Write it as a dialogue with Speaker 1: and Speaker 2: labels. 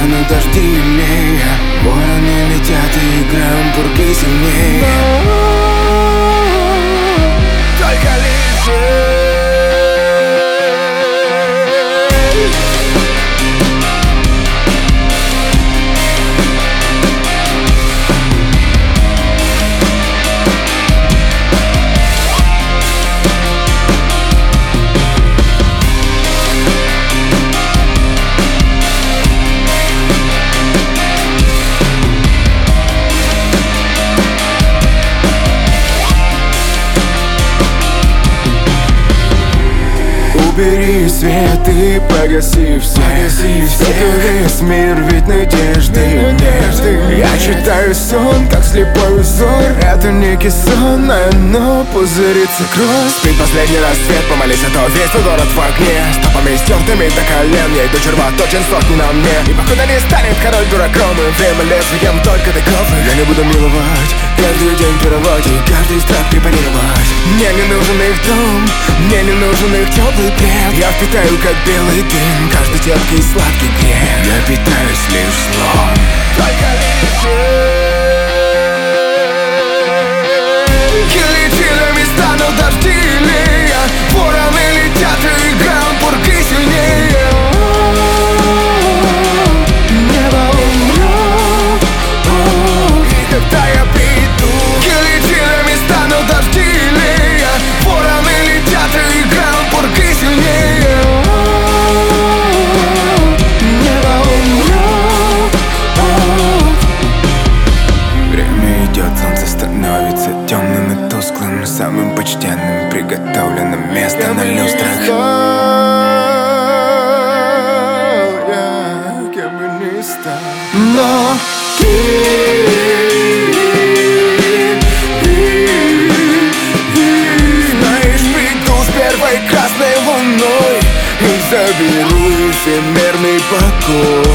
Speaker 1: станут дождливее, вороны летят и играем пурги сильнее. Только лишь убери свет и погаси все. Это весь мир, ведь надежды. Я читаю сон, как слепой узор. Это некий сон, а оно пузырится кровь. Спит последний рассвет, помолись, а то весь город в огне. Стопами стертыми до колен, я иду червоточен, сотни на мне. И походу не станет король дураком, и время лезвием только до крови. Я не буду миловать, каждый день пировать и каждый страх препарировать. Мне не нужен их дом, мне не нужен их теплый плед. Я впитаю, как белый дым, каждый терпкий и сладкий грех. Я питаюсь лишь злом. Только лишь летилами станут дождливее, вороны летят и играем пурги сильнее. Небо умрет, и когда я приду, летилами станут дождливее, вороны летят и играем пурги сильнее. Небо умрет. Время идет, солнце становится темным и тусклым, самым почтенным, приготовленным место на люстрах. Кем бы ни стал, но знаешь, приду с первой красной луной и заберу всемирный покой.